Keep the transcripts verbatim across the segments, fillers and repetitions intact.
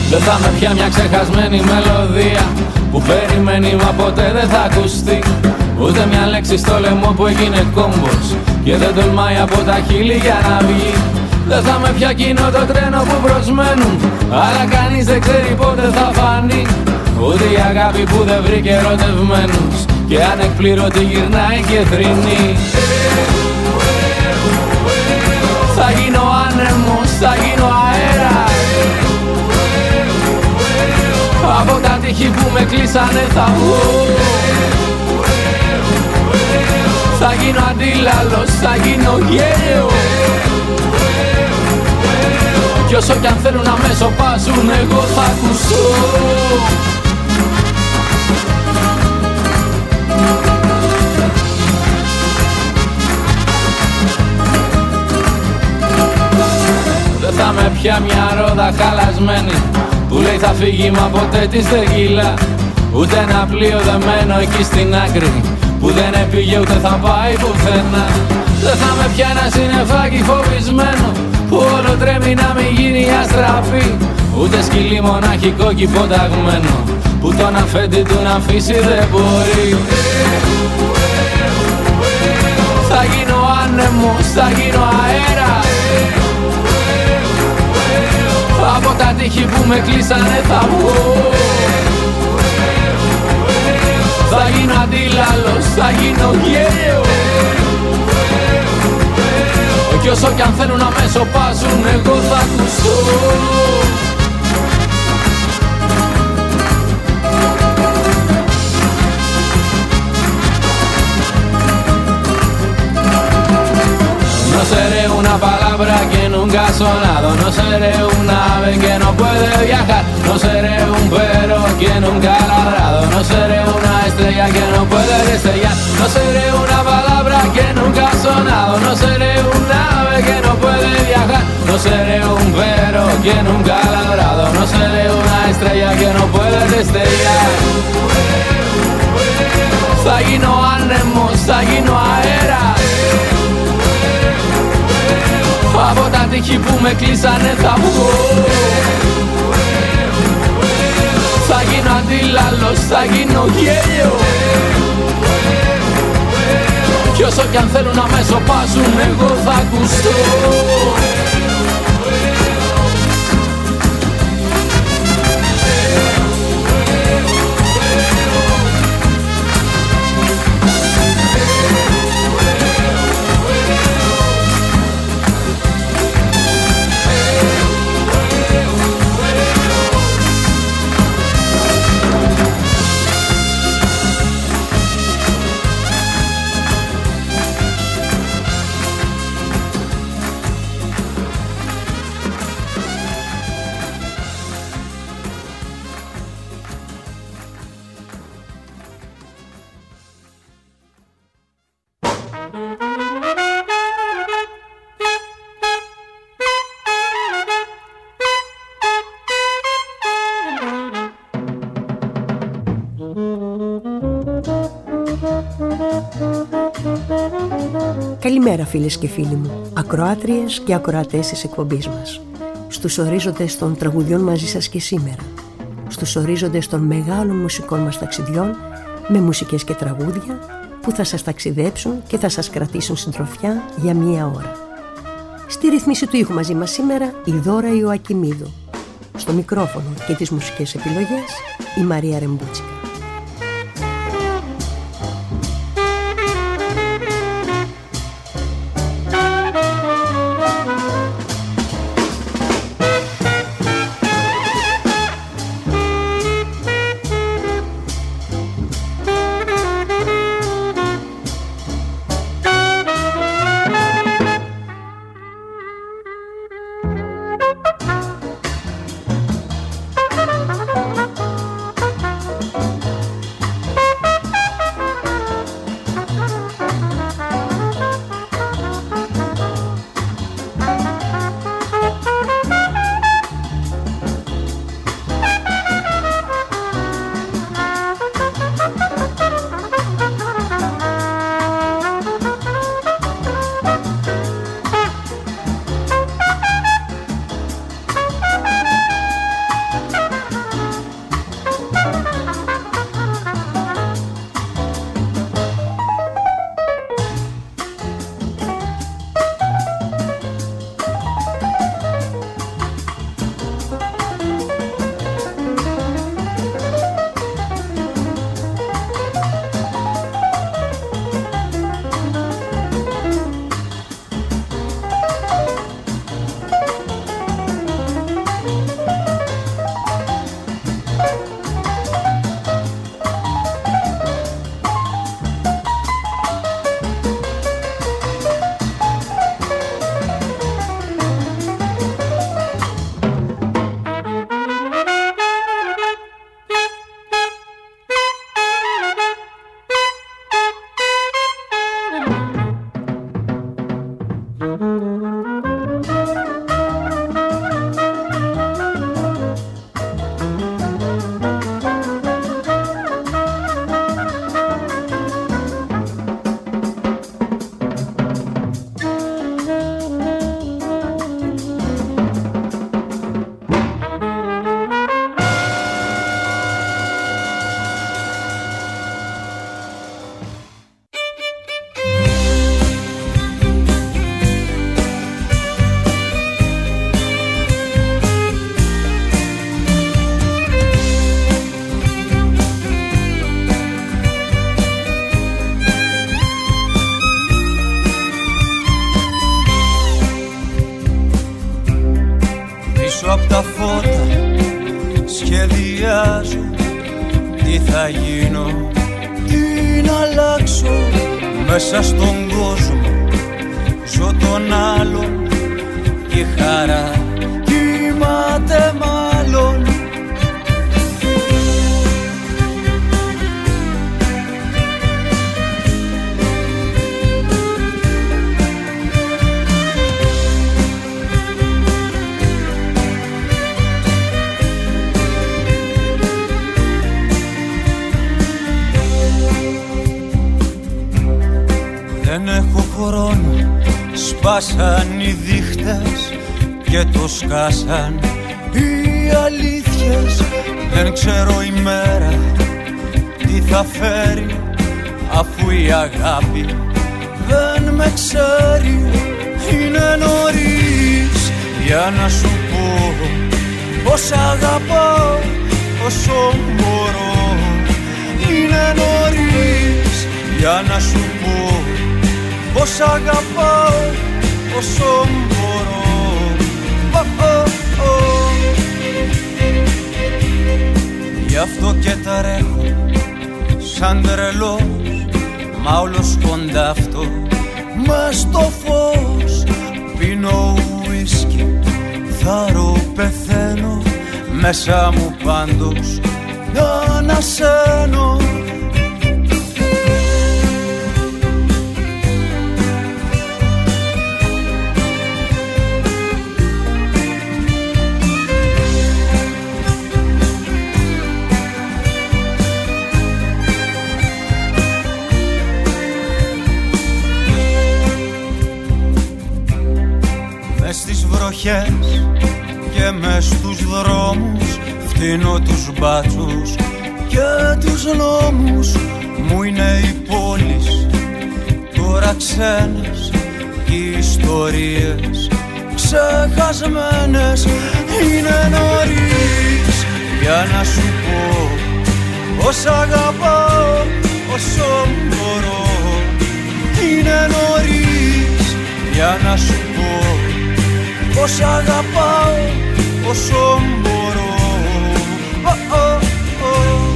Δεν θα με πια μια ξεχασμένη μελωδία που περιμένει μα ποτέ δεν θα ακουστεί. Ούτε μια λέξη στο λαιμό που έγινε κόμπος και δεν τολμάει από τα χείλη για να βγει. Δεν θα με πια εκείνο το τρένο που προσμένουν, αλλά κανείς δεν ξέρει πότε θα φανεί. Ούτε η αγάπη που δεν βρήκε ερωτευμένους και ανεκπλήρωτη γυρνάει και θρηνεί. Θα γίνω άνεμος, θα γίνω αέρα. Από τα τείχη που με κλείσανε θα βγω. Θα γίνω αντίλαλος, θα γίνω γέλιο. Κι όσο κι αν θέλουν να με σοπάσουν, εγώ θα ακουστώ. Δεν θα με πια μια ρόδα χαλασμένη που λέει θα φύγει μα ποτέ της δεν γυλά. Ούτε ένα πλοίο δεμένο εκεί στην άκρη που δεν επήγε ούτε θα πάει πουθενά. Δεν θα με πια ένα συννεφάκι φοβισμένο που όλο τρέμει να μην γίνει αστραφή. Ούτε σκυλί μοναχικό κι υποταγμένο που τον αφέντη του να αφήσει δεν μπορεί. Θα γίνω άνεμος, θα γίνω αέρα. Από τα τείχη που με κλείσανε θα βγω. Θα γίνω αντίλαλος, θα γίνω γέλιο. Κι όσο κι αν θέλουν να με σοπάσουν, εγώ θα ακουστώ. No seré una palabra que nunca ha sonado, no seré un ave que no puede viajar, no seré un perro que nunca ha ladrado, no seré una estrella que no puede destellar, no seré una palabra que nunca ha sonado, no seré un ave que no puede viajar, no seré un perro que nunca ha ladrado, no seré una estrella que no puede destellar. Θα γίνω άνεμος, θα γίνω αέρα. Από τα τείχη που με κλείσανε θα βγω. Θα γίνω αντίλαλος, θα γίνω γέλιο. Κι όσο κι αν θέλουν να με σοπάσουν, εγώ θα ακουστώ. Καλημέρα φίλες και φίλοι μου, ακροάτριες και ακροατές της εκπομπής μας. Στους ορίζοντες των τραγουδιών μαζί σας και σήμερα. Στους ορίζοντες των μεγάλων μουσικών μας ταξιδιών με μουσικές και τραγούδια που θα σας ταξιδέψουν και θα σας κρατήσουν συντροφιά για μία ώρα. Στη ρυθμίση του ήχου μαζί μας σήμερα η Δώρα Ιωακιμίδου. Στο μικρόφωνο και τις μουσικές επιλογές η Μαρία Ρεμπούτσικα. θα γίνω, τι να αλλάξω μέσα στον κόσμο. Ζω τον άλλον και η χαρά κοιμάται μάλλον. Δεν έχω χρόνο, σπάσαν οι δείχτες και το σκάσαν οι αλήθειες. Δεν ξέρω η μέρα τι θα φέρει, αφού η αγάπη δεν με ξέρει. Είναι νωρίς για να σου πω πως αγαπάω όσο μπορώ. Είναι νωρίς για να σου πω πως αγαπάω όσο μπορώ. Oh, oh, oh. Γι' αυτό και τρέχω σαν τρελός, μα όλος κοντά αυτό μες στο φως. Πίνω ουίσκι, θάρω, πεθαίνω, μέσα μου πάντως να ανασένω. Και μες στους δρόμους φτύνω τους μπάτσους και τους νόμους. Μου είναι οι πόλεις τώρα ξένες και οι ιστορίες ξεχασμένες. Είναι νωρίς για να σου πω πως αγαπάω όσο μπορώ. Είναι νωρίς για να σου πω πως αγαπάω όσο μπορώ. Oh, oh, oh.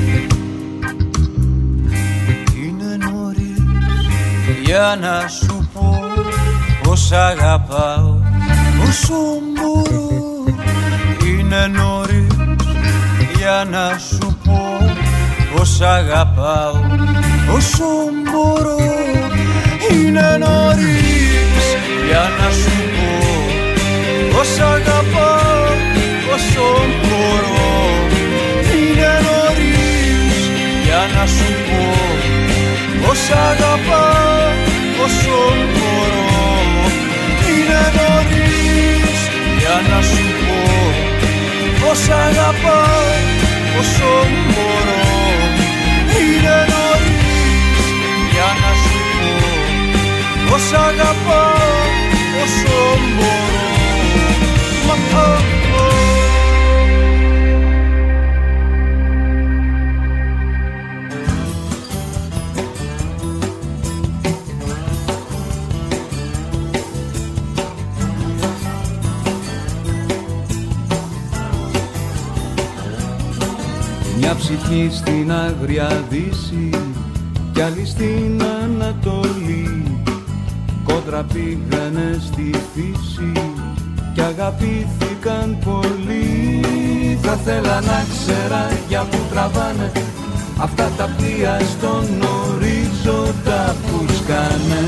Είναι νωρίς για να σου πω πως αγαπάω όσο μπορώ. Είναι νωρίς για να σου πω πως αγαπάω όσο μπορώ. Είναι νωρίς για να σου πω πως αγαπάω όσο μπορώ. Είναι νωρίς για να σου πω πως αγαπάω όσο μπορώ. Είναι νωρίς για να σου πω πως αγαπάω όσο μπορώ. Είναι νωρίς για να σου πω πως αγαπάω όσο μπορώ. Μια ψυχή στην Άγρια Δύση κι άλλη στην Ανατολή, κόντρα πήγανε στη φύση κι αγαπήθηκαν πολύ. Θα θέλα να ξέρα για που τραβάνε αυτά τα πλοία στον ορίζοντα που σκάνε.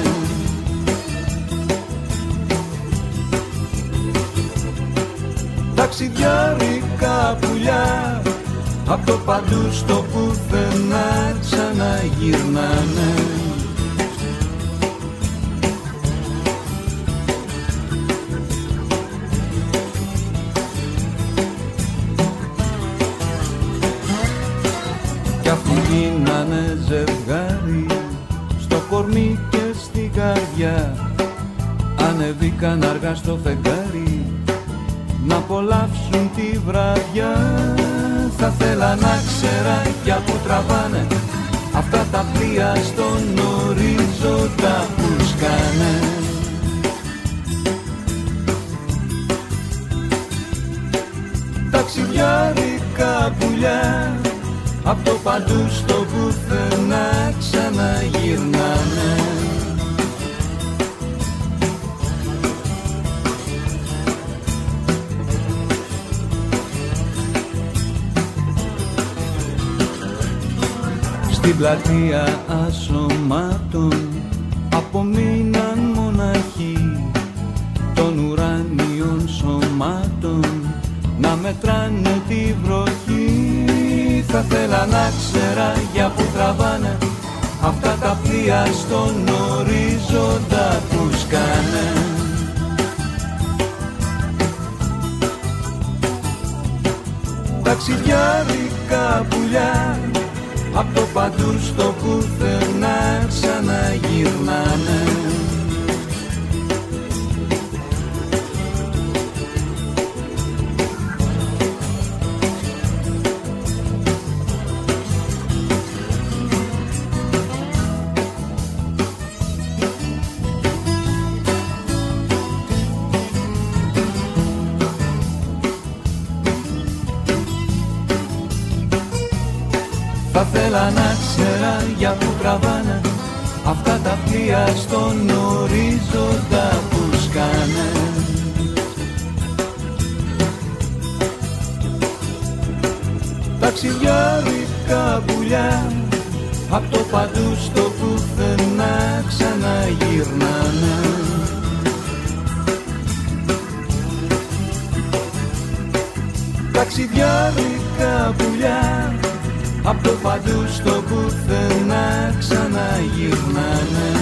Ταξιδιάρικα πουλιά απ' το παντού στο πουθενά ξαναγυρνάνε. Κι αφού γίνανε ζευγάρι στο κορμί και στην καρδιά, ανεβήκαν αργά στο φεγγάρι να απολαύσουν τη βραδιά. Θα θέλα να ξέρα για που τραβάνε αυτά τα πλοία στον ορίζοντα που σκάνε. Ταξιδιάρικα πουλιά απ' το παντού στο πουθενά ξαναγυρνάνε. Στην πλατεία ασωμάτων απομείναν μοναχοί των ουράνιων σωμάτων να μετράνε τη βροχή. Θα θέλα να ξέρα για που τραβάνε αυτά τα πλοία στον ορίζοντα που σκάνε. Ταξιδιάρικα πουλιά απ' το παντού στο πουθενά ξαναγυρνάνε. Θα θέλα να ξέρα για που τραβάνε αυτά τα πλοία στον ορίζοντα που σκάνε. Ταξιδιάρικα πουλιά απ' το παντού στο πουθενά ξαναγυρνάνε. Ταξιδιάρικα πουλιά απ' το παντού στο πουθενά ξαναγυρνάνε.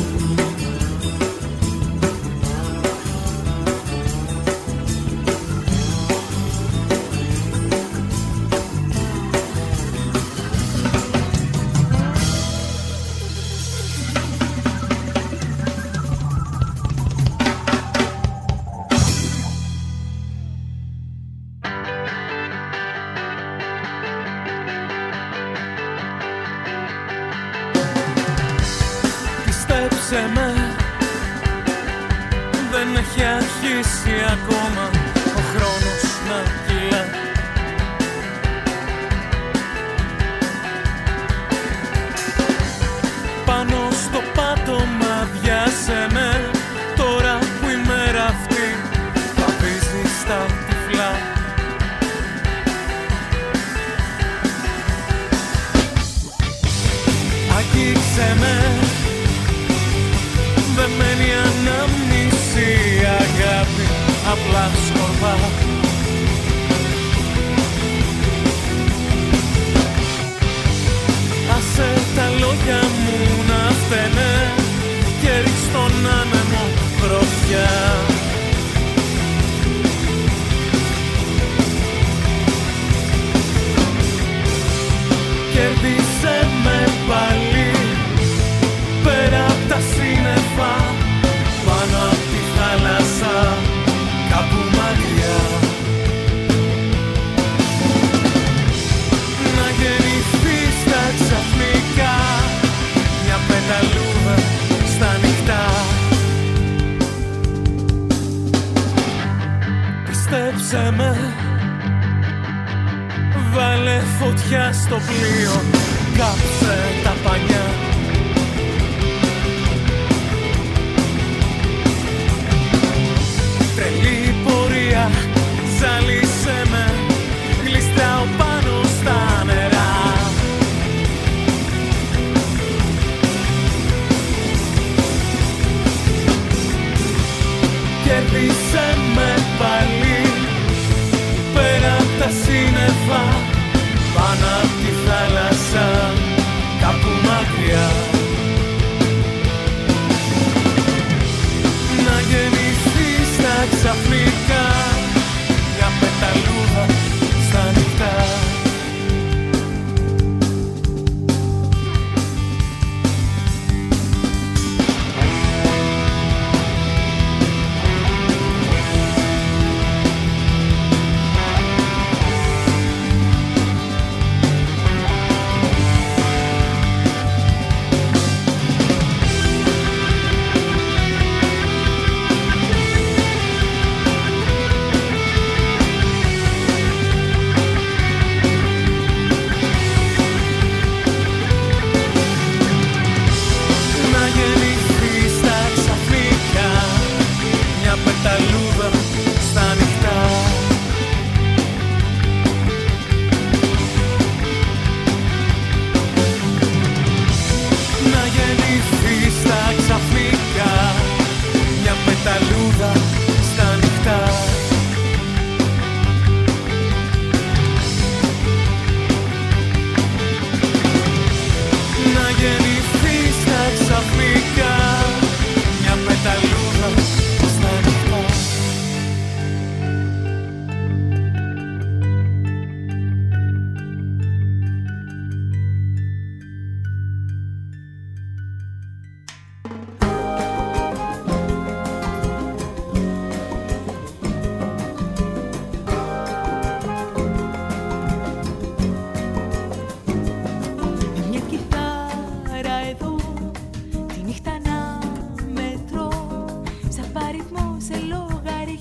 Δεν έχει αρχίσει ακόμα ο χρόνος να κυλά. Πάνω στο πάτωμα βιάσε με, τώρα που η μέρα αυτή παπίζει στα τυφλά. Αγγίξε με, δεν μένει ανάμνηση, αγάπη, απλά σκορπά. Άσε τα λόγια μου να φταίνε και ρίξ' τον άνεμο γροθιά. Κέρδισε με πάλι πέρα απ' τα σύννεφα, πάνω απ' τη θάλασσα, κάπου μακριά. Να γεννηθείς τα ξαφνικά, μια πεταλούδα στα νυχτά. Πίστεψε με, βάλε φωτιά στο πλοίο, κάψε τα πανιά. Τρελή πορεία, ζάλισε με, γλιστράω πάνω στα νερά. Κέρδισε με πάλι, πέρα απ' τα σύννεφα, πάνω απ' τη θάλασσα, κάπου μακριά. Να γεννηθείς τα ξαφνικά, μια πεταλούδα στα νυχτά.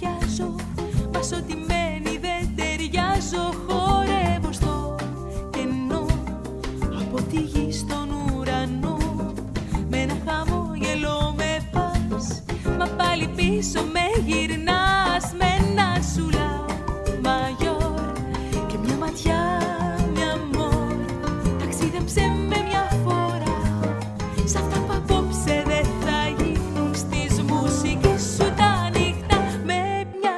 ταιριάζω, μας ό,τι μένει δεν ταιριάζω. Χορεύω στο κενό, από τη γη στον ουρανό. Με ένα χαμόγελο με πας, μα πάλι πίσω με γυρνάς. Με ένα σουλά μαγιόρ και μια ματιά, μια μόρ. Ταξίδεψε με μια φορά σ' αυτά που απόψε δεν θα γίνουν. Στις μουσικές σου τα νύχτα, με μια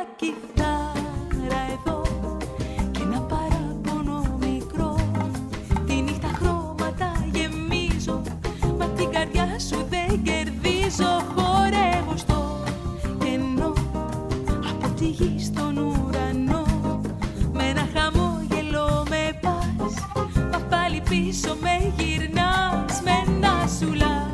κιθάρα εδώ και ένα παράπονο μικρό. Τη νύχτα χρώματα γεμίζω, μα την καρδιά σου δεν κερδίζω. Χορεύω στο κενό, από τη γη στον ουρανό. Με ένα χαμόγελο με πας, μα πάλι πίσω με γυρνάς. Με ένα σουλά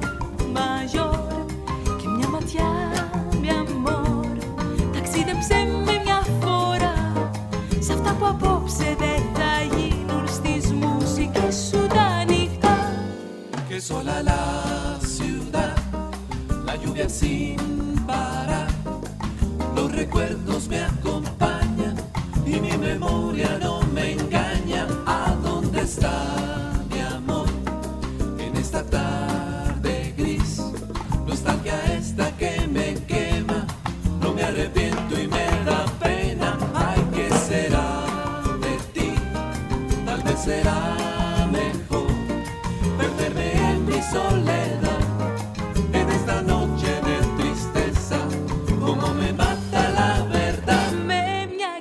μαγιόρ και μια ματιά, μια μόρ. Ταξίδεψε με μια φορά σ' αυτά που απόψε δεν θα γίνουν. Στις μουσικές σου τα νύχτα. Que sola la ciudad, la lluvia sin parar. Los recuerdos me acompañan y mi memoria no me engaña. ¿A dónde está mi amor en esta tarde gris? Nostalgia esta que me quema, no me arrepiento y me da pena. Ay, ¿qué será de ti? Tal vez será mejor perderme en mi soledad, en esta noche de tristeza, como me mata la verdad. Με μια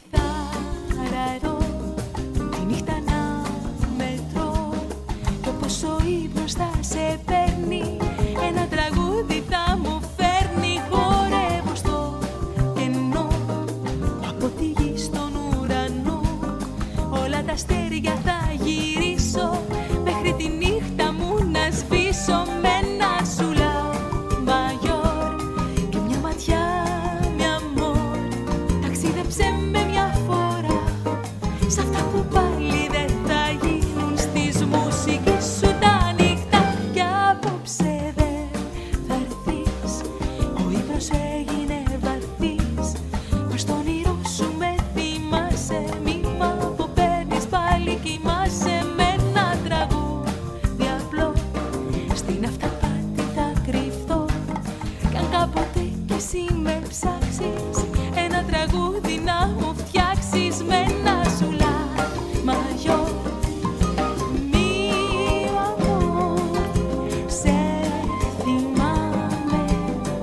κιθάρα εδώ, τη νύχτα να μετρώ. Και όπως ο ύπνος θα σε παίρνει, ένα τραγούδι θα μου φέρνει. Χορεύω στο κενό, από τη γη στον ουρανό. Όλα τα αστέρια θα γυρίσω, μέχρι τη νύχτα μου να σβήσω. Με ένα σουλά μαγιόρ και μια ματιά, μια μόρ. Ταξίδεψε με μια φορά σ' αυτά που πάλι δεν θα γίνουν. Στις μουσικές σου τα νύχτα, κι απόψε δεν θα έρθεις. Ο ύπνος έγινε βαθύς, μα στον όνειρό σου με θυμάσαι. Μη μ' αποπαίρνεις, πάλι κοιμάσαι. Με ένα τραγούδι απλό, στην αυταπάτη θα κρυφτώ. Κι αν κάποτε κι εσύ με ψάξεις, ένα τραγούδι να μου φτιάξεις. Με ένα σουλά μαγιόρ, μη αμόρ, σε θυμάμαι.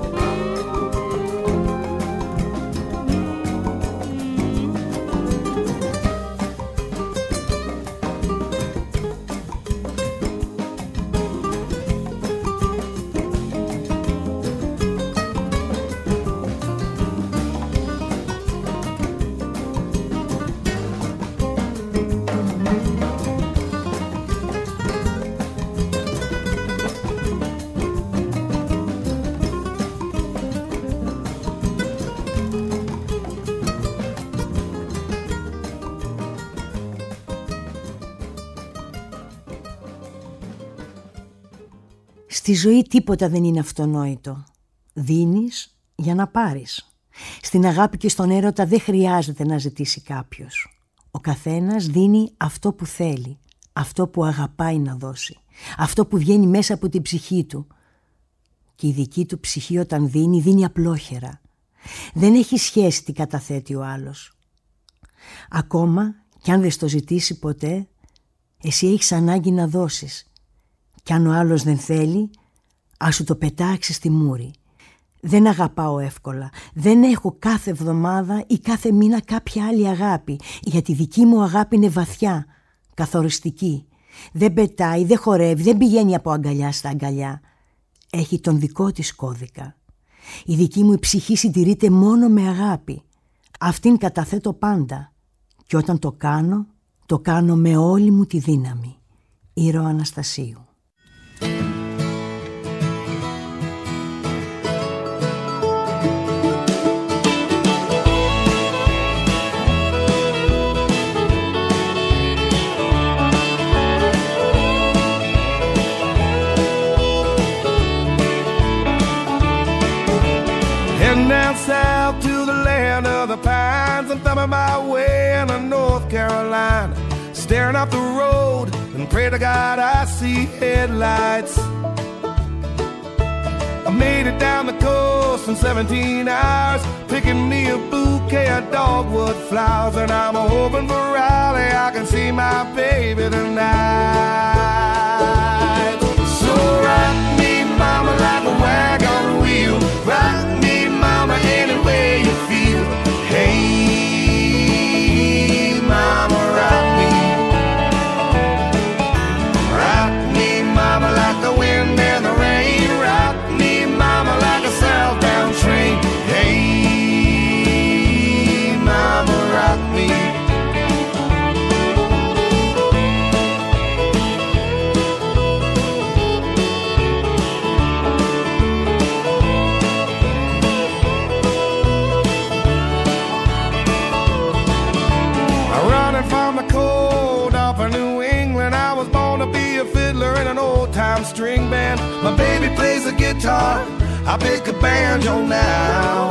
Στη ζωή τίποτα δεν είναι αυτονόητο. Δίνεις για να πάρεις. Στην αγάπη και στον έρωτα δεν χρειάζεται να ζητήσει κάποιος. Ο καθένας δίνει αυτό που θέλει, αυτό που αγαπάει να δώσει, αυτό που βγαίνει μέσα από την ψυχή του. Και η δική του ψυχή όταν δίνει, δίνει απλόχερα. Δεν έχει σχέση τι καταθέτει ο άλλος. Ακόμα κι αν δεν στο ζητήσει ποτέ, εσύ έχεις ανάγκη να δώσεις. Κι αν ο άλλος δεν θέλει, ας σου το πετάξει στη μούρη. Δεν αγαπάω εύκολα. Δεν έχω κάθε εβδομάδα ή κάθε μήνα κάποια άλλη αγάπη, γιατί η δική μου αγάπη είναι βαθιά, καθοριστική. Δεν πετάει, δεν χορεύει, δεν πηγαίνει από αγκαλιά στα αγκαλιά. Έχει τον δικό της κώδικα. Η δική μου η ψυχή συντηρείται μόνο με αγάπη. Αυτήν καταθέτω πάντα. Και όταν το κάνω, το κάνω με όλη μου τη δύναμη. Ήρωα Αναστασίου. Heading down south to the land of the pines. I'm thumbing my way into North Carolina, staring up the road and pray to God I see headlights. I made it down the coast in seventeen hours, picking me a bouquet of dogwood flowers, and I'm hoping for Raleigh I can see my baby tonight. So rock me, mama, like a wagon wheel. Rock me, mama, any way you feel. Hey, mama, rock me. Rock me, mama, like the wind and the rain. Rock me, mama, like a southbound train. Hey, mama, rock me. From the cold up in New England, I was born to be a fiddler in an old-time string band. My baby plays the guitar, I pick a banjo now.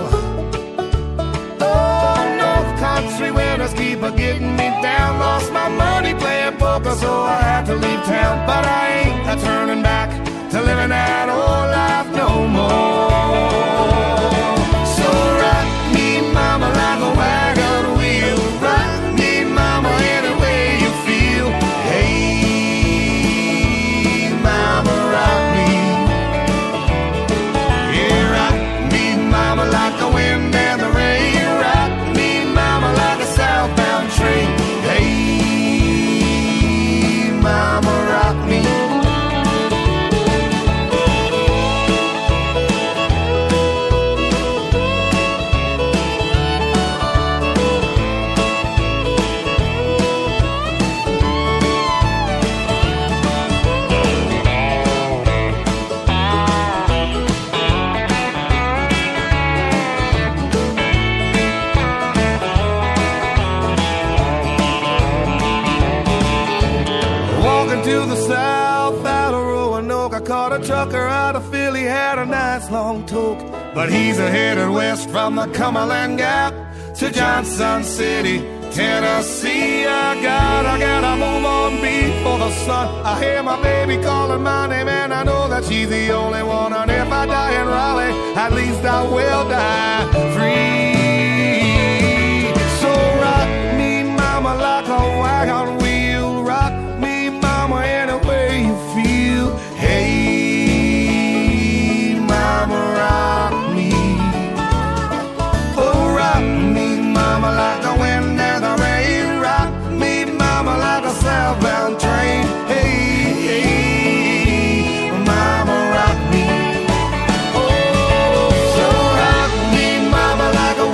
Oh, North Country winters keep a getting me down. Lost my money playing poker, so I had to leave town. But I ain't a turning back to living that old life no more. So rock me, mama, like a wagon wheel. Rock me, mama, any way you feel. Hey, mama, rock me. Yeah, rock me, mama, like the wind and the rain. Rock me, mama, like a southbound train. Hey, mama, rock me. To the south out of Roanoke, I caught a trucker out of Philly, had a nice long toke. But he's a headed west from the Cumberland Gap to Johnson City, Tennessee. I gotta, gotta move on before the sun. I hear my baby calling my name, and I know that she's the only one. And if I die in Raleigh, at least I will die free. So rock me, mama, like a wagon wheel. Rock me, mama, any way you feel. Hey, mama, rock me. Oh, rock me, mama, like the wind and the rain. Rock me, mama, like a southbound train. Hey, hey, mama, rock me. Oh, so rock me, mama, like a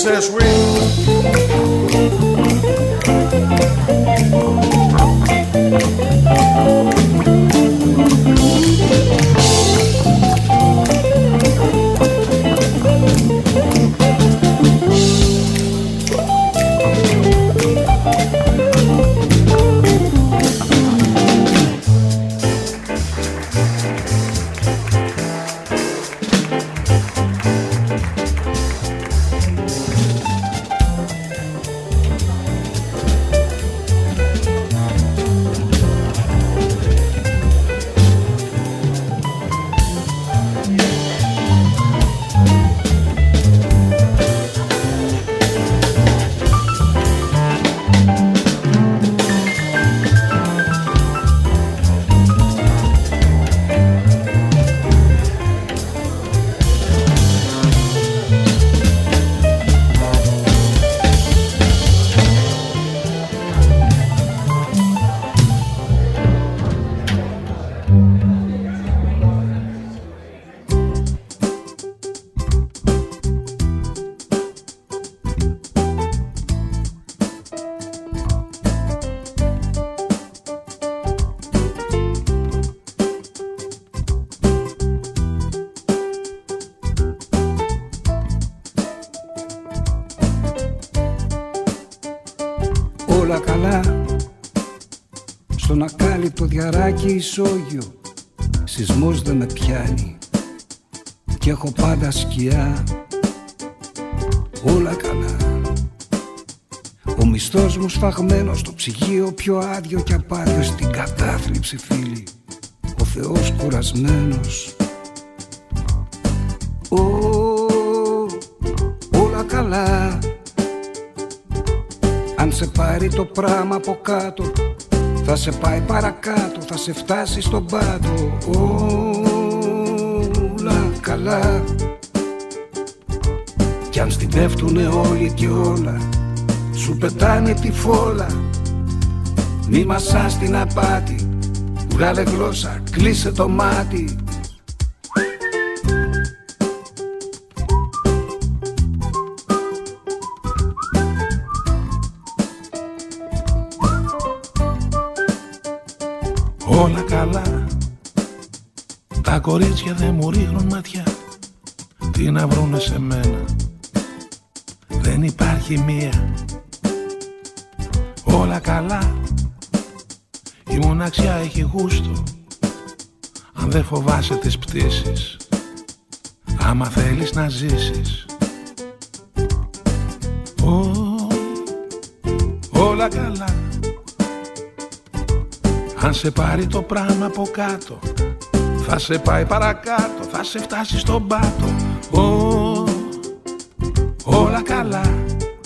Princess ring. Όλα καλά, στον ακάλυπτο διαράκι ισόγειο, σεισμός δεν με πιάνει κι έχω πάντα σκιά. Όλα καλά, ο μισθός μου σφαγμένος, το ψυγείο πιο άδειο κι απάδειο, στην κατάθλιψη φίλοι, ο Θεός κουρασμένος. Ω, όλα καλά, αν σε πάρει το πράμα από κάτω, θα σε πάει παρακάτω, θα σε φτάσει στον πάτο. Όλα καλά, κι αν στην πέφτουνε όλοι και όλα, σου πετάνε τη φόλα. Μη μασάς την απάτη, βγάλε γλώσσα, κλείσε το μάτι. Όλα καλά, τα κορίτσια δεν μου ρίχνουν ματιά. Τι να βρούνε σε μένα, δεν υπάρχει μία. Όλα καλά, η μοναξιά έχει γούστο. Αν δεν φοβάσαι τις πτήσεις, άμα θέλεις να ζήσεις. Ω, όλα καλά, αν σε πάρει το πράμα από κάτω, θα σε πάει παρακάτω, θα σε φτάσει στον πάτο. Ω, όλα καλά,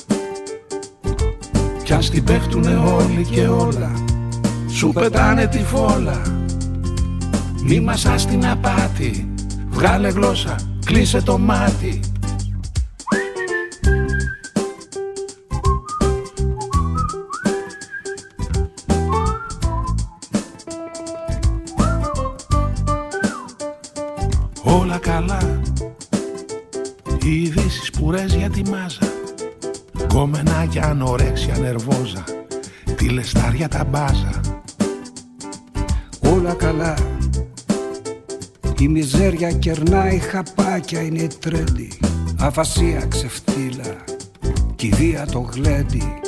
κι αν στην πέφτουνε όλοι και όλα, σου πετάνε τη φόλα. Μη μασάς την απάτη, βγάλε γλώσσα, κλείσε το μάτι. Όλα καλά, οι ειδήσεις πουρές για τη μάζα, γκόμενάκια ανορέξια νερβόζα, τη λεστάρια τα μπάζα. Όλα καλά, η μιζέρια κερνάει χαπάκια, είναι η τρέντι, αφασία ξεφτύλα, κηδεία το γλέντι.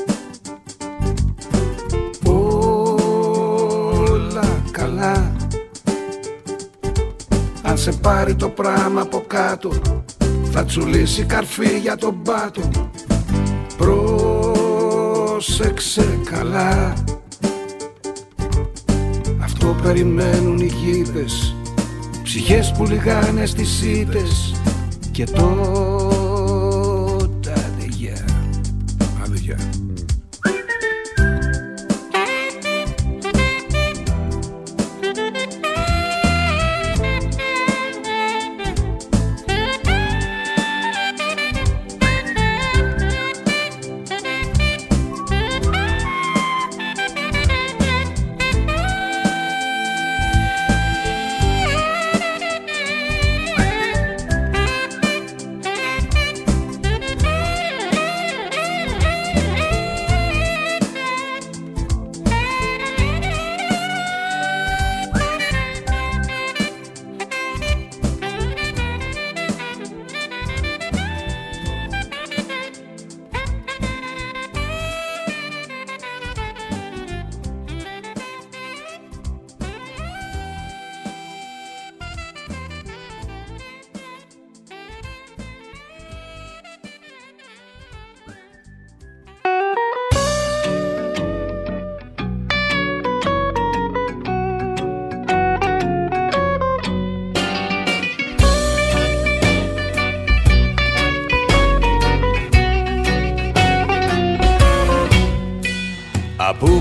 Όλα καλά, αν σε πάρει το πράμα από κάτω, θα τσουλήσει καρφί για τον πάτο. Πρόσεξε καλά, αυτό περιμένουν οι γήπες, ψυχές που λιγάνε στις σίτες. Και τότε άντε γεια, άντε γεια.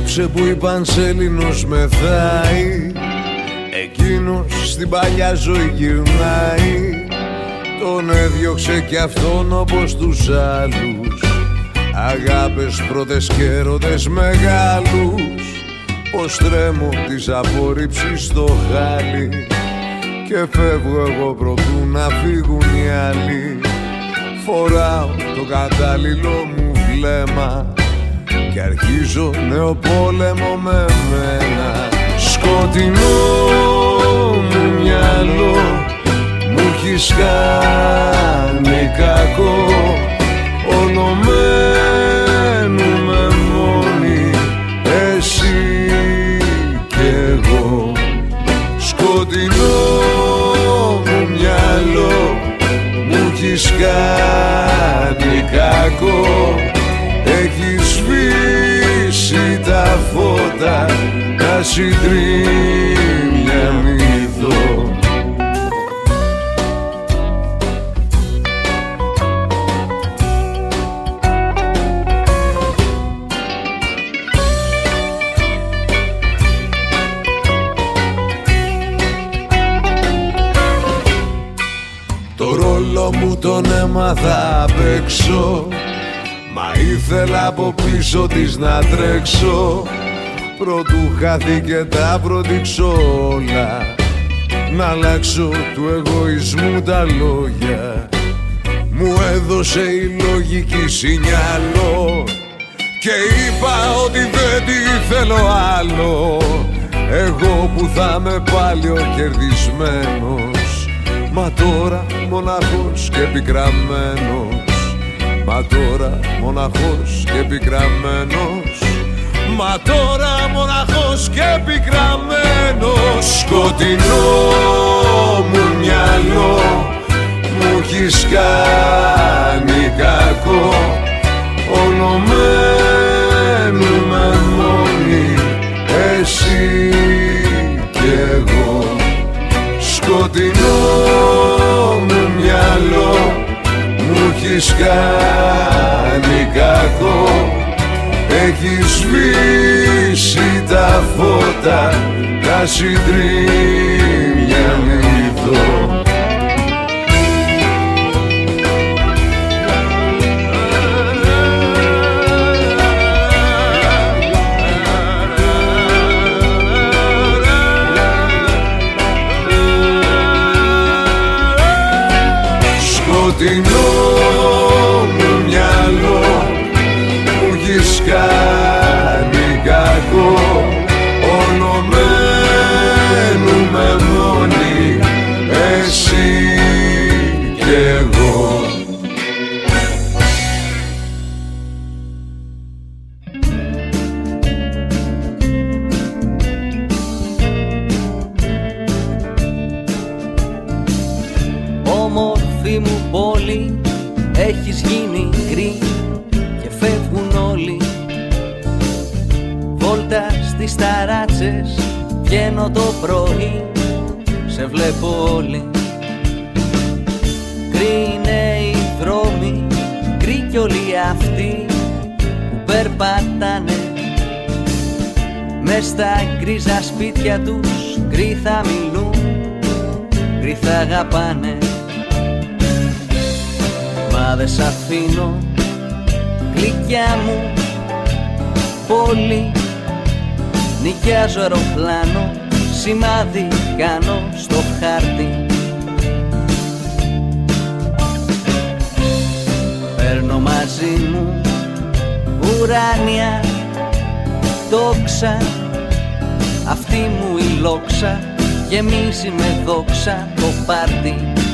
απόψε που η Πανσέλινος μεθάει, εκείνος στην παλιά ζωή γυρνάει. Τον έδιωξε κι αυτόν όπως τους άλλους, αγάπες πρώτες και έρωτες μεγάλους. Πως τρέμω της απόρριψης στο χάλι και φεύγω εγώ προτού να φύγουν οι άλλοι. Φοράω το κατάλληλο μου βλέμμα και αρχίζω νέο πόλεμο με μένα. Σκοτεινό μου μυαλό, μου έχεις κάνει κακό, όλο μένουμε μόνοι εσύ κι εγώ. Σκοτεινό μου μυαλό, μου έχεις κάνει κακό, έχεις σβήσει τα φώτα, τα συντρίμμια μη δω. Το ρόλο μου τον έμαθα απ' έξω, μα ήθελα από πίσω της να τρέξω. Προτού χάθηκε τα προδείξω όλα, να αλλάξω του εγωισμού τα λόγια. Μου έδωσε η λογική σινιάλο και είπα ότι δεν τη θέλω άλλο. Εγώ που θα είμαι πάλι ο κερδισμένος, μα τώρα μοναχός και πικραμένος. Μα τώρα μοναχός και πικραμένος. Μα τώρα μοναχός και πικραμένος. Σκοτεινό μου μυαλό, μου έχεις κάνει κακό, όλο μένουμε μόνοι εσύ κι εγώ. Σκοτεινό μου μυαλό, μου έχεις κάνει κακό, έχεις σβήσει τα φώτα, τα συντρίμμια μη δω. Σκοτεινό μου μυαλό, μου έχεις κάνει κακό, όλο μένουμε μόνοι εσύ κι εγώ. Όμορφη μου πόλη, έχεις γίνει γκρι και φεύγουν όλοι. Βόλτα στις ταράτσες, βγαίνω το πρωί, σε βλέπω όλοι. Γκρι είναι οι δρόμοι, γκρι κι όλοι αυτοί που περπατάνε. Μες στα γκρίζα σπίτια τους, γκρι θα μιλούν, γκρι θα αγαπάνε. Μα δε σ' αφήνω, γλυκιά μου πόλη. Νοικιάζω αεροπλάνο, σημάδι κάνω στο χάρτη. Παίρνω μαζί μου ουράνια δόξα, αυτή μου η λόξα γεμίζει με δόξα το πάρτι.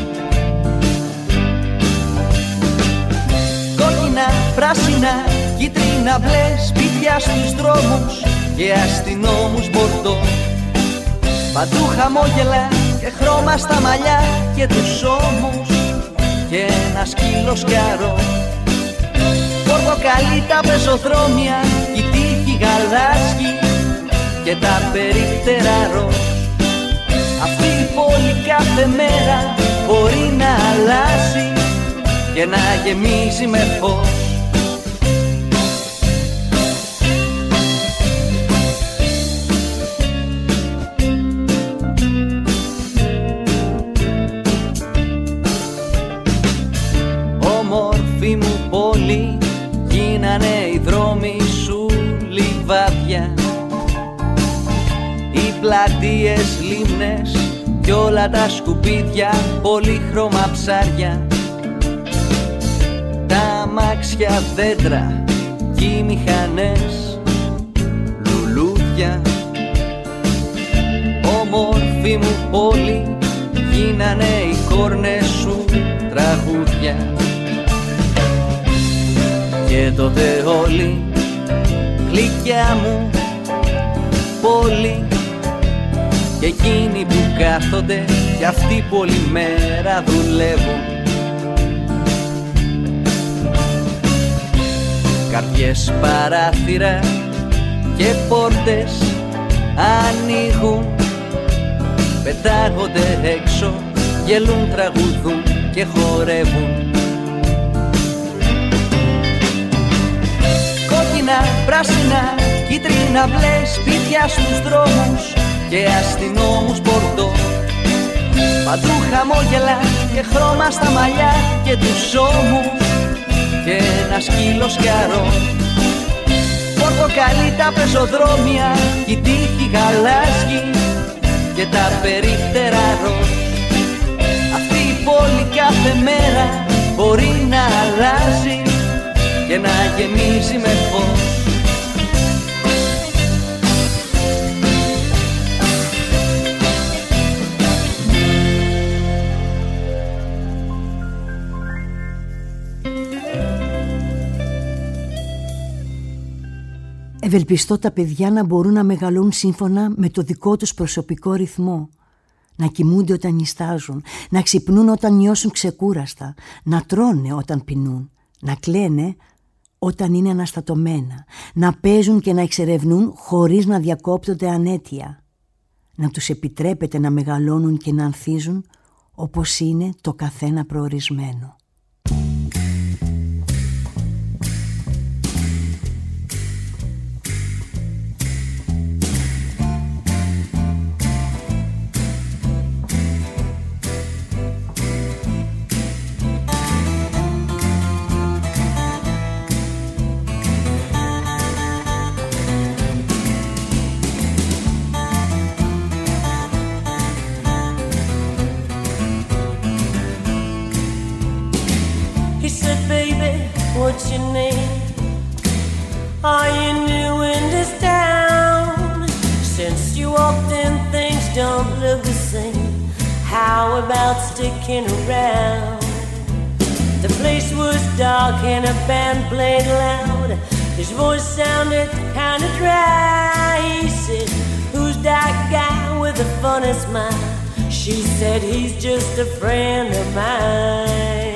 Κόκκινα, πράσινα, κίτρινα, μπλε σπίτια στους δρόμους και αστυνόμους μπορτό. Παντού χαμόγελα και χρώμα στα μαλλιά και τους ώμους και ένα σκύλο σκιαρό. Πορτοκαλί τα πεζοδρόμια, η τύχη γαλάζι και τα περίπτερα ροζ. Αυτή η πόλη κάθε μέρα μπορεί να αλλάζει και να γεμίζει με φως. πλατείες, λίμνες κι όλα τα σκουπίδια, πολύχρωμα ψάρια, τα αμάξια, δέντρα κι οι μηχανές, λουλούδια. Όμορφη μου πόλη, γίνανε οι κόρνες σου τραγούδια. Και τότε όλοι, γλυκιά μου πόλη, και εκείνοι που κάθονται κι αυτοί που όλη μέρα δουλεύουν, καρδιές, παράθυρα και πόρτες ανοίγουν, πετάγονται έξω, γελούν, τραγουδούν και χορεύουν. Κόκκινα, πράσινα, κίτρινα, μπλε σπίτια στους δρόμους και αστυνόμους πορτό, παντού χαμόγελα και χρώμα στα μαλλιά και τους ώμους και ένα σκύλο σκαρό. Πορτοκαλί τα πεζοδρόμια, η τύχη γαλάζιοι και τα περίπτερα ροζ. Αυτή η πόλη κάθε μέρα μπορεί να αλλάζει και να γεμίζει με φως. Ευελπιστώ τα παιδιά να μπορούν να μεγαλούν σύμφωνα με το δικό τους προσωπικό ρυθμό. Να κοιμούνται όταν νηστάζουν, να ξυπνούν όταν νιώσουν ξεκούραστα, να τρώνε όταν πεινούν, να κλαίνε όταν είναι αναστατωμένα, να παίζουν και να εξερευνούν χωρίς να διακόπτονται ανέτεια. Να τους επιτρέπεται να μεγαλώνουν και να ανθίζουν όπως είναι το καθένα προορισμένο. What's your name? Are you new in this town? Since you walked in, things don't look the same. How about sticking around? The place was dark and a band played loud. His voice sounded kinda dry. He said, who's that guy with the funny smile? She said, he's just a friend of mine.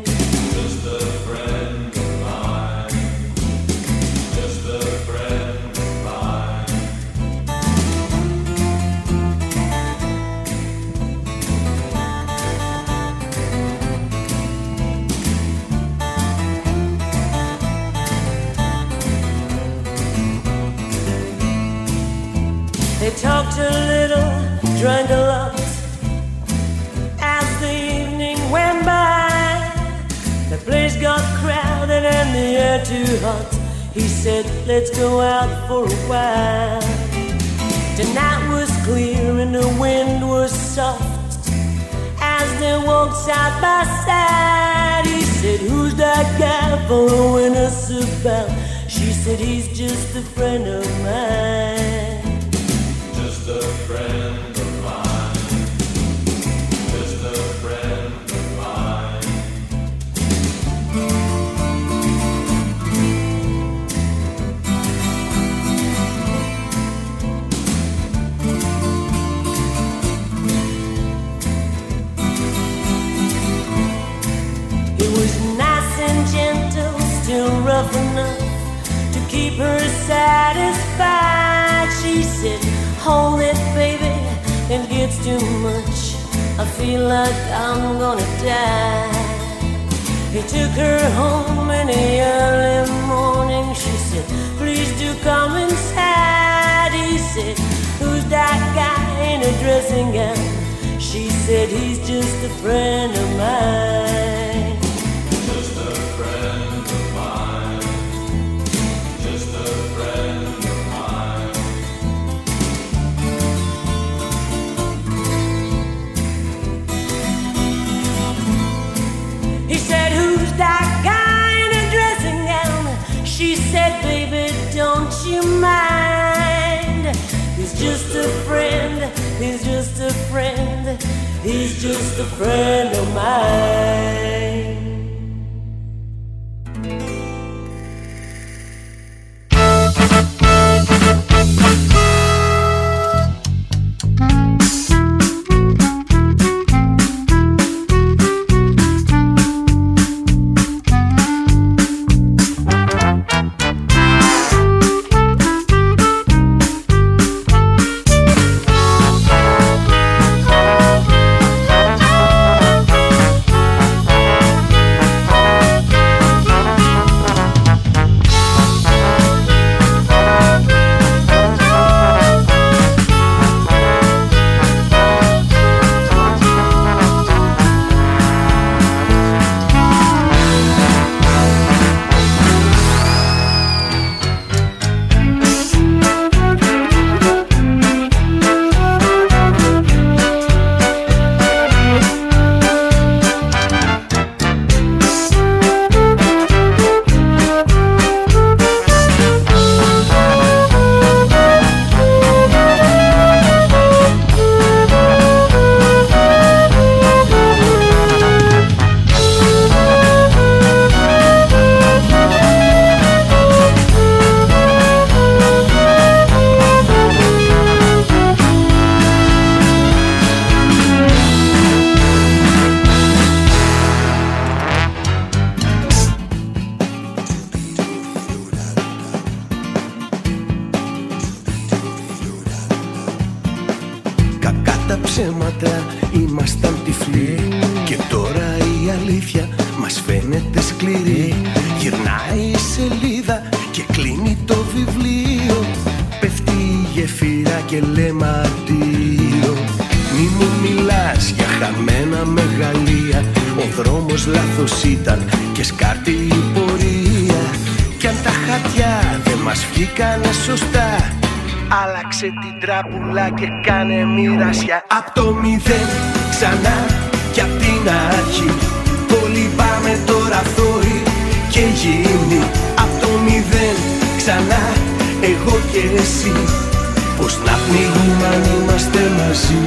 They talked a little, drank a lot. As the evening went by, the place got crowded and the air too hot. He said, let's go out for a while. The night was clear and the wind was soft. As they walked side by side, he said, who's that guy following us about? She said, he's just a friend of mine. Just a friend of mine. Just a friend of mine. He was nice and gentle, still rough enough to keep her satisfied. She said, hold it, baby, it gets too much. I feel like I'm gonna die. He took her home in the early morning. She said, please do come inside. He said, who's that guy in a dressing gown? She said, he's just a friend of mine. Just a friend of mine. Just a friend of mine. just a friend, he's just a friend, he's just a friend of mine. Και κάνε μοιρασιά. Απ' το μηδέν ξανά κι απ' την αρχή. Κολυμπάμε το ραθόρι και γίνει. Απ' το μηδέν ξανά εγώ και εσύ. Πώς να πνίγουμε αν είμαστε μαζί.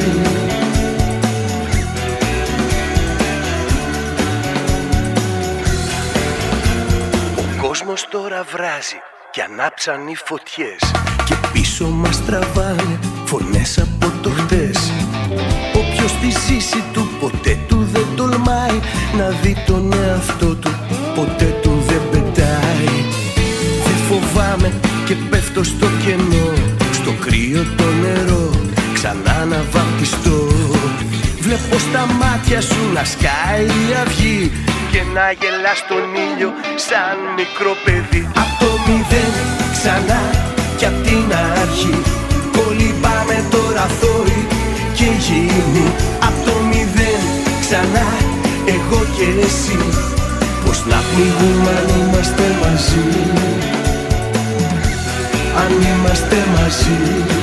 Ο κόσμος τώρα βράζει κι ανάψαν οι φωτιές. Και πίσω μας τραβάνε φωνές από το χτες. Όποιος στη ζήση του ποτέ του δεν τολμάει να δει τον εαυτό του, ποτέ του δεν πετάει. Δεν φοβάμαι και πέφτω στο κενό, στο κρύο το νερό, ξανά να βαπτιστώ. Βλέπω στα μάτια σου να σκάει η αυγή και να γελά στον ήλιο σαν μικρό παιδί. Απ' το μηδέν ξανά κι απ' την αρχή. Κολυμπάμε το ραθόρι και γίνει. Απ' το μηδέν ξανά εγώ και εσύ. Πώς να πνίγουμε αν είμαστε μαζί. Αν είμαστε μαζί.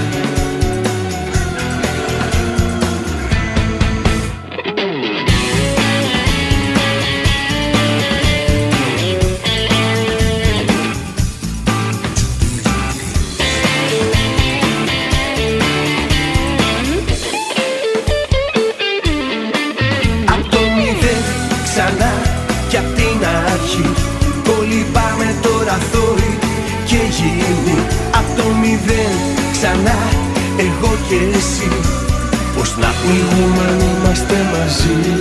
Ξανά εγώ και εσύ. Πώς να πνίγουμε αν είμαστε μαζί.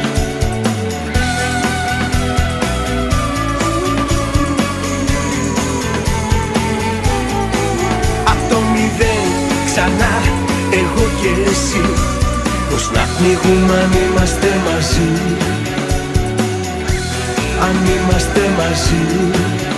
Απ' το μηδέν ξανά εγώ και εσύ. Πώς να πνίγουμε αν είμαστε μαζί. Αν είμαστε μαζί.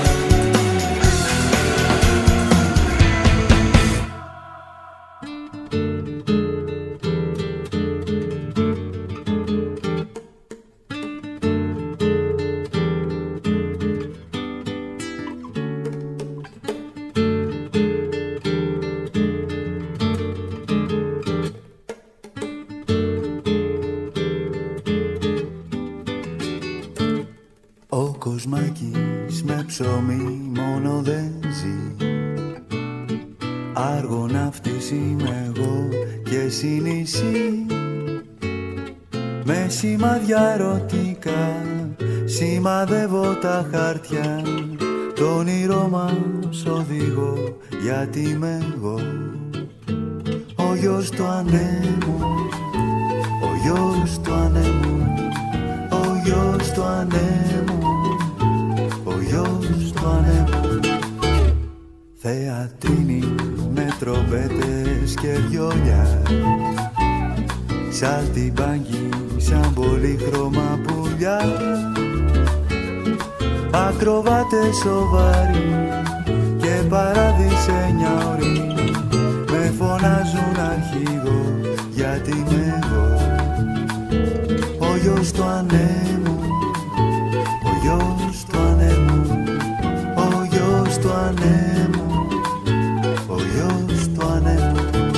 Κοσμάκης με ψωμί μόνο δεν ζει. Αργοναύτης είμαι εγώ και εσύ νησί, με σημάδια ερωτικά σημαδεύω τα χάρτια, το όνειρό μας οδηγώ, γιατί είμαι εγώ ο γιος του ανέμου, ο γιος του ανέμου, ο γιος του ανέμου, ο γιος του ανέμου. Θεατρίνη με τρομπέτες και βιόλια, σαλτιμπάγκι σαν πολύχρωμα πουλιά, ακροβάτες σοβαροί και παράδεισενια ωρί, με φωνάζουν αρχηγό, γιατί είμαι εγώ ο γιος του ανέμου, ο γιος του ανέμου, ο γιος του ανέμου, ο γιος του ανέμου.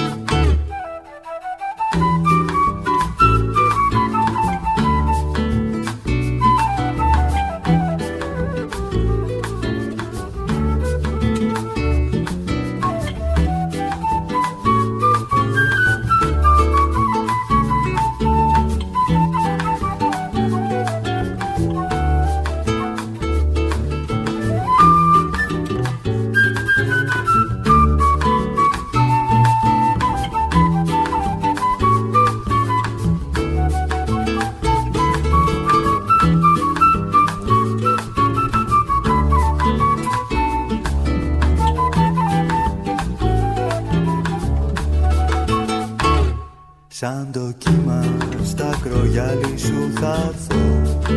Σαν το κύμα στα κρογιάλι σου θα έρθω,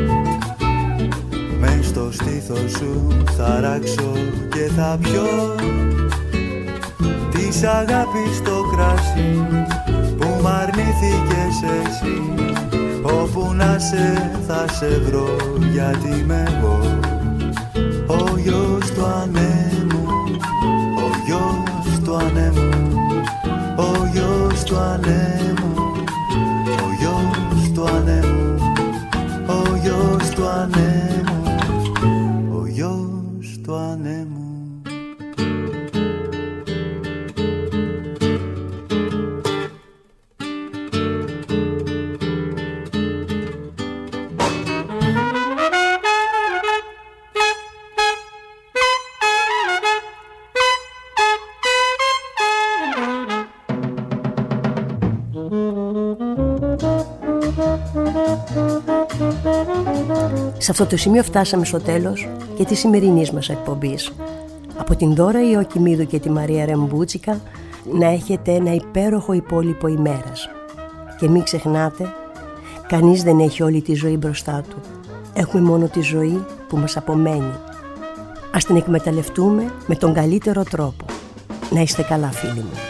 μες στο στήθος σου θα ράξω και θα πιω της αγάπης το κράσι που μ' αρνήθηκες εσύ. Όπου να σε θα σε βρω, γιατί είμαι εγώ ο γιος του ανέμου, ο γιος του ανέμου, ο γιος του ανέμου, ο γιος του ανέμου, ο γιος του ανέμου, ο γιος του ανέμου. Σε αυτό το σημείο φτάσαμε στο τέλος και της σημερινής μας εκπομπής. Από την Δώρα Ιωακημίδου και τη Μαρία Ρεμπούτσικα να έχετε ένα υπέροχο υπόλοιπο ημέρας. Και μην ξεχνάτε, κανείς δεν έχει όλη τη ζωή μπροστά του. Έχουμε μόνο τη ζωή που μας απομένει. Ας την εκμεταλλευτούμε με τον καλύτερο τρόπο. Να είστε καλά, φίλοι μου.